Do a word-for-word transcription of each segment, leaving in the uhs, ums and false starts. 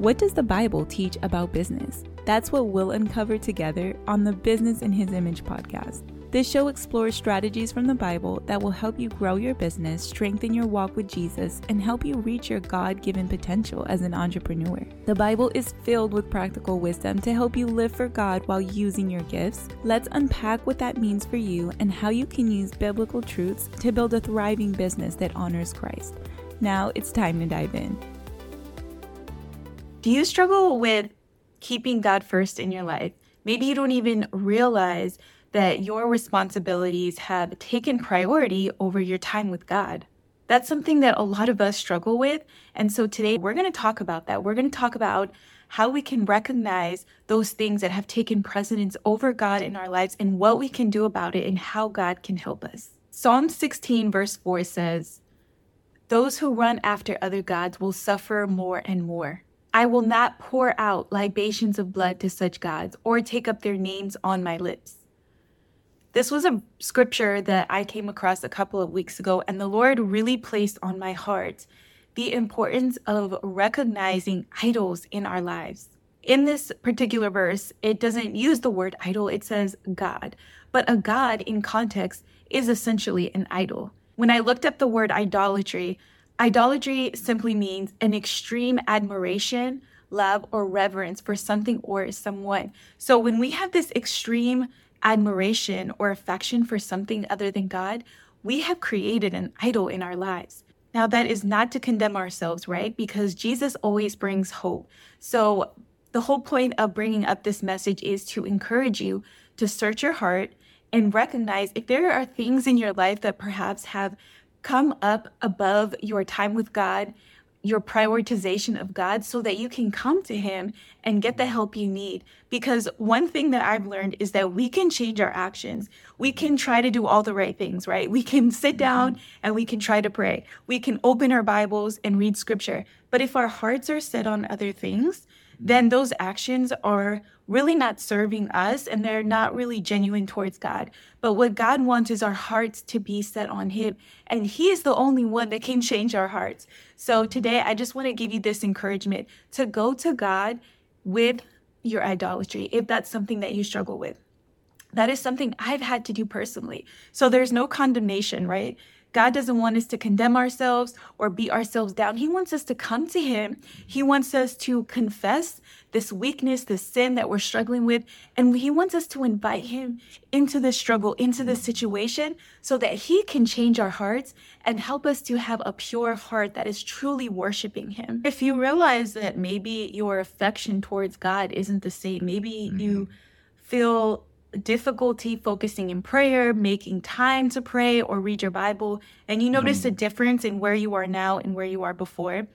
What does the Bible teach about business? That's what we'll uncover together on the Business in His Image podcast. This show explores strategies from the Bible that will help you grow your business, strengthen your walk with Jesus, and help you reach your God-given potential as an entrepreneur. The Bible is filled with practical wisdom to help you live for God while using your gifts. Let's unpack what that means for you and how you can use biblical truths to build a thriving business that honors Christ. Now it's time to dive in. Do you struggle with keeping God first in your life? Maybe you don't even realize that your responsibilities have taken priority over your time with God. That's something that a lot of us struggle with. And so today we're going to talk about that. We're going to talk about how we can recognize those things that have taken precedence over God in our lives and what we can do about it and how God can help us. Psalm sixteen verse four says, "Those who run after other gods will suffer more and more. I will not pour out libations of blood to such gods or take up their names on my lips." This was a scripture that I came across a couple of weeks ago, and the Lord really placed on my heart the importance of recognizing idols in our lives. In this particular verse, it doesn't use the word idol, it says God. But a God in context is essentially an idol. When I looked up the word idolatry, idolatry simply means an extreme admiration, love, or reverence for something or someone. So when we have this extreme admiration or affection for something other than God, we have created an idol in our lives. Now, that is not to condemn ourselves, right? Because Jesus always brings hope. So the whole point of bringing up this message is to encourage you to search your heart and recognize if there are things in your life that perhaps have come up above your time with God, your prioritization of God, so that you can come to Him and get the help you need. Because one thing that I've learned is that we can change our actions. We can try to do all the right things, right? We can sit down and we can try to pray. We can open our Bibles and read scripture. But if our hearts are set on other things, then those actions are really not serving us and they're not really genuine towards God. But what God wants is our hearts to be set on Him. And He is the only one that can change our hearts. So today, I just want to give you this encouragement to go to God with your idolatry, if that's something that you struggle with. That is something I've had to do personally. So there's no condemnation, right? God doesn't want us to condemn ourselves or beat ourselves down. He wants us to come to Him. He wants us to confess this weakness, this sin that we're struggling with. And He wants us to invite Him into the struggle, into the situation, so that He can change our hearts and help us to have a pure heart that is truly worshiping Him. If you realize that maybe your affection towards God isn't the same, maybe mm-hmm. you feel difficulty focusing in prayer, making time to pray or read your Bible, and you notice mm-hmm. a difference in where you are now and where you are before.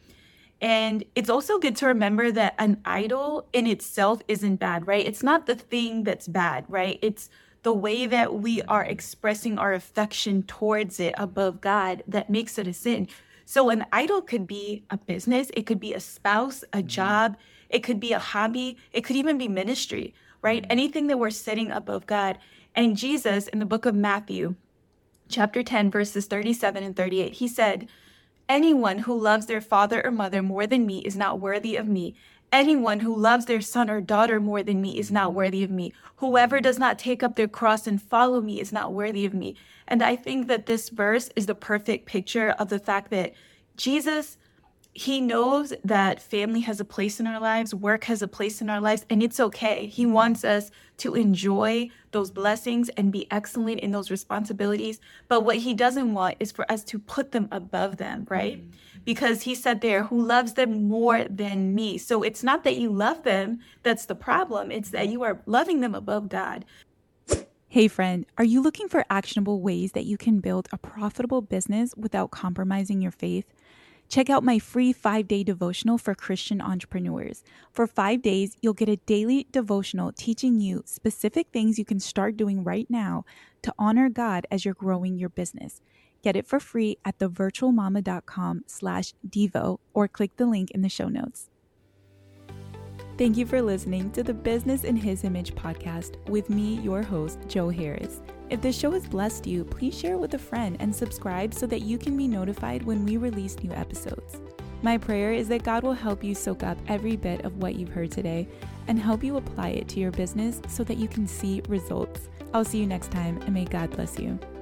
And it's also good to remember that an idol in itself isn't bad, right? It's not the thing that's bad, right? It's the way that we are expressing our affection towards it above God that makes it a sin. So an idol could be a business, it could be a spouse, a job, it could be a hobby, it could even be ministry, right? Anything that we're setting above God. And Jesus, in the book of Matthew, chapter ten, verses thirty-seven and thirty-eight, He said, "Anyone who loves their father or mother more than me is not worthy of me. Anyone who loves their son or daughter more than me is not worthy of me. Whoever does not take up their cross and follow me is not worthy of me." And I think that this verse is the perfect picture of the fact that Jesus, He knows that family has a place in our lives, work has a place in our lives, and it's okay. He wants us to enjoy those blessings and be excellent in those responsibilities. But what He doesn't want is for us to put them above them, right? Mm-hmm. Because He said there, "Who loves them more than me." So it's not that you love them that's the problem. It's that you are loving them above God. Hey friend, are you looking for actionable ways that you can build a profitable business without compromising your faith? Check out my free five-day devotional for Christian entrepreneurs. For five days, you'll get a daily devotional teaching you specific things you can start doing right now to honor God as you're growing your business. Get it for free at thevirtualmama.com slash devo or click the link in the show notes. Thank you for listening to the Business in His Image podcast with me, your host, Jo Harris. If this show has blessed you, please share it with a friend and subscribe so that you can be notified when we release new episodes. My prayer is that God will help you soak up every bit of what you've heard today and help you apply it to your business so that you can see results. I'll see you next time, and may God bless you.